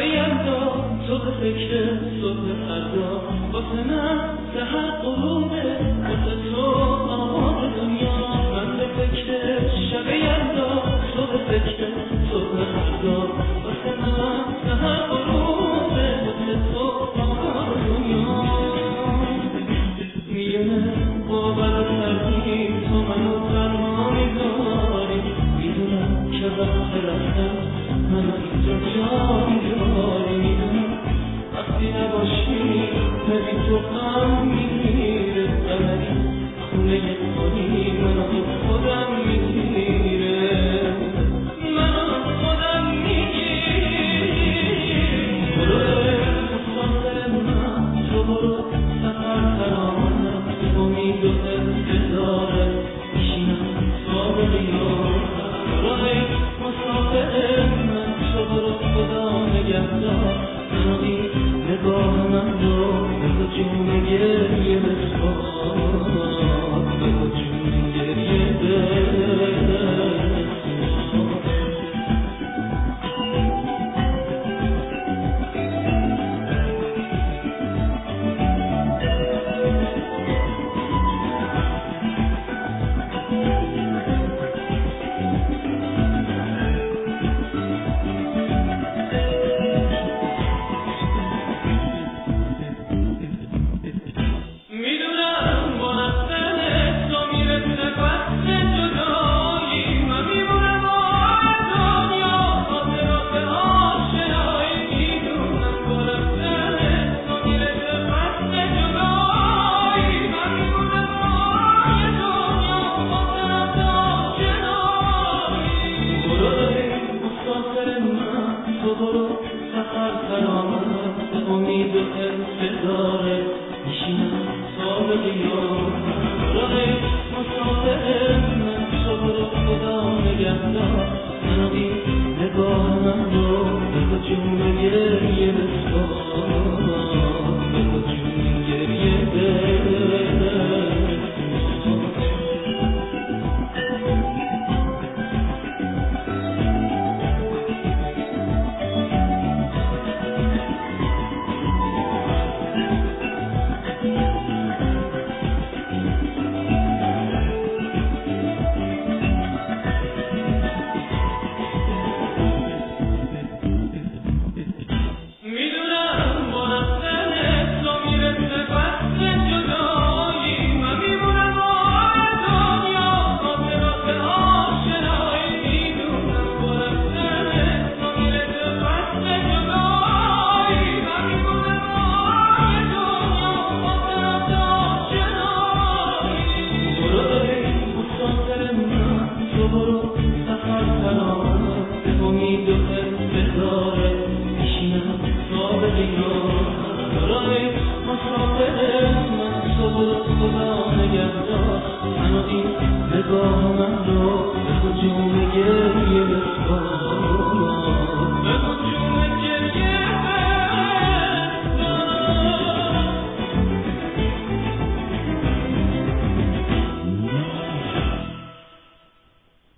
یلدا تو به فکر صبح فردا واسه من سحر غروبه واسه تو آباد دنیا من به فکر شب یلدا تو به فکر صبح فردا واسه من سحر غروبه واسه تو آباد دنیا میدونم باور کردی تو منو تنها میذاری میدونم که وقت رفتم منو اینجا جا میداری میدونم وقتی نباشی ببین تو غم میگیره قمری خونه